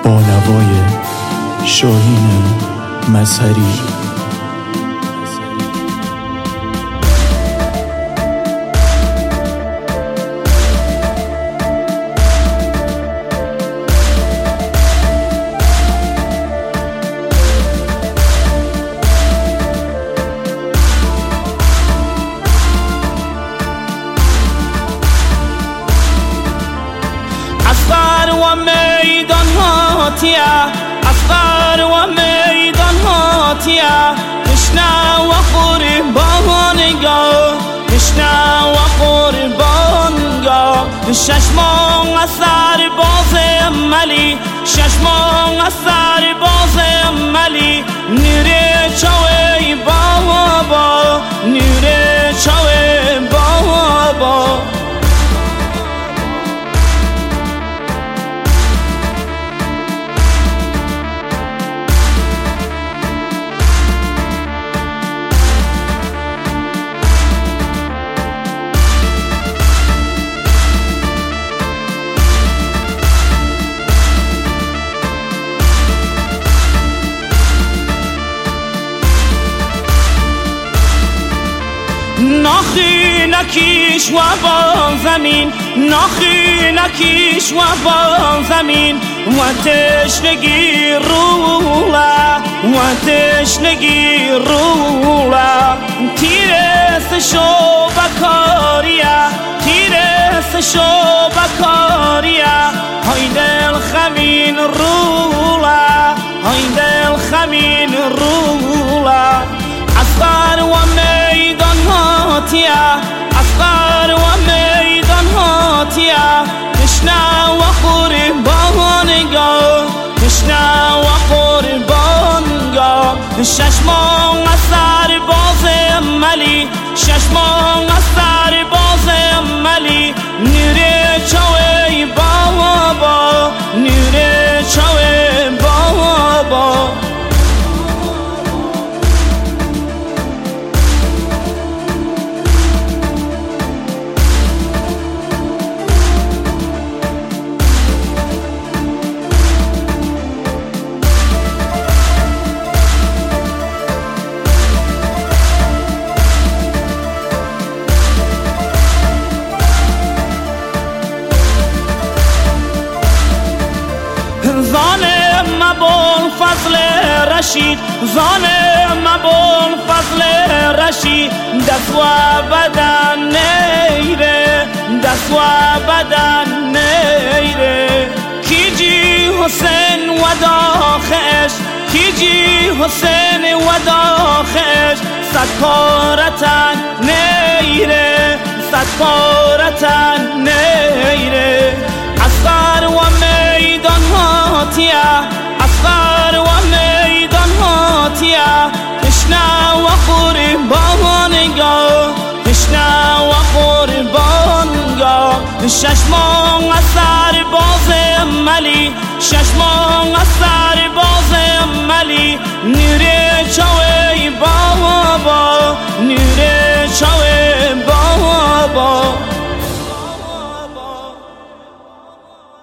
با نوای شاهین مظهری. أصغر وميدان هاتيا نشنا وقربان قا نشنا وقربان قا ششمان أثر باز ملی ششمان أثر باز ملی نيره چوي بابا نيره چوي بابا ناخی نکیش و با زمین ناخی نکیش و با زمین و تشنگی رولا و تشنگی رولا تیرس شو بکاریا تیرس شو بکاریا های دل خمین رولا های دل خمین رولا أصغر وميدان هاتيا أصغر وميدان هاتيا نشنا وقربان قا نشنا وقربان قا ششمان أثر باز ملی ششمان أثر باز ملی نيره چوي بابا نيره چوي بابا ظالم مبول فضل رشید ظالم مبول فضل رشید دست و بدن نیره دست و بدن نیره کیجی حسین و داخش کیجی حسین و داخش صد پارتن نیره صد پارتن نیره أصغر وميدان هاتيا أصغر وميدان هاتيا نشنا وقربان قا نشنا وقربان قا ششمان أثر باز ملی ششمان أثر باز ملی